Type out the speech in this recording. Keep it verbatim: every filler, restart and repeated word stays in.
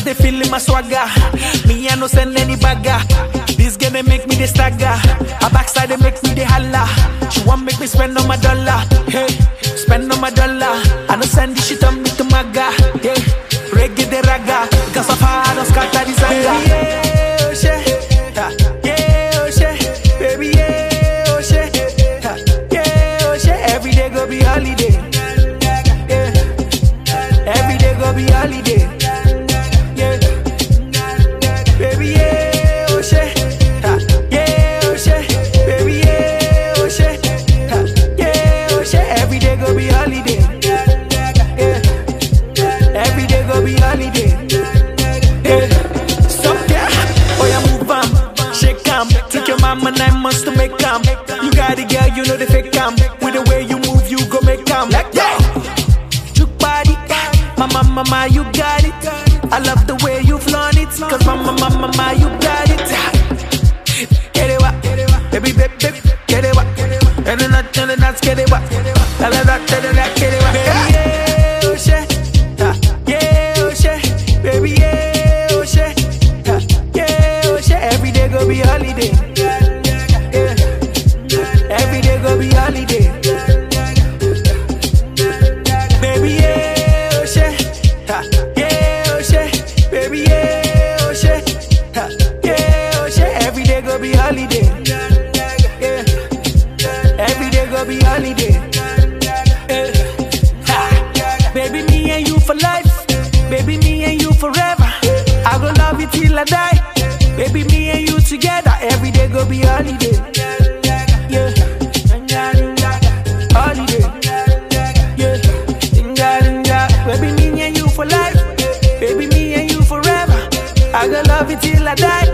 they feeling my swagger. Me I no send any bagger. This girl they make me the stagger. Her backside they make me the holla. She want make me spend on my dollar. Hey, spend on my dollar. I no send this shit on me to maga. Yeah, reggae the raga. Cause of her I don't scatter this anger. Yeah, oh shit. Yeah, oh shit. Baby, yeah, oh shit. Yeah, oh shit. Every day go be holiday. Yeah, every day go be holiday. Mama nine months to make calm. You got it, girl, you know the fake calm. With the way you move, you go make calm. Yeah, juke body, mama, mama, you got it. I love the way you flaunt it, cause mama, mama, mama, you got it. Get it what, baby, baby, baby, get it what. And then that, and then that's get it what. Tell her that, tell her that, get it what. Yeah, oh shit, yeah, oh shit, baby, yeah, oh shit, yeah, oh shit. Every day go be holiday. Be holiday, baby, yeah, oh shit, ha, yeah, oh shit, baby, yeah, oh shit, ha, yeah, oh shit. Every day go be holiday, yeah, every day go be holiday, yeah. Ha. Baby, me and you for life, baby, me and you forever. I go love you till I die, baby, me and you together. Every day go be holiday. Baby, me and you for life. Baby, me and you forever. I gonna love you till I die.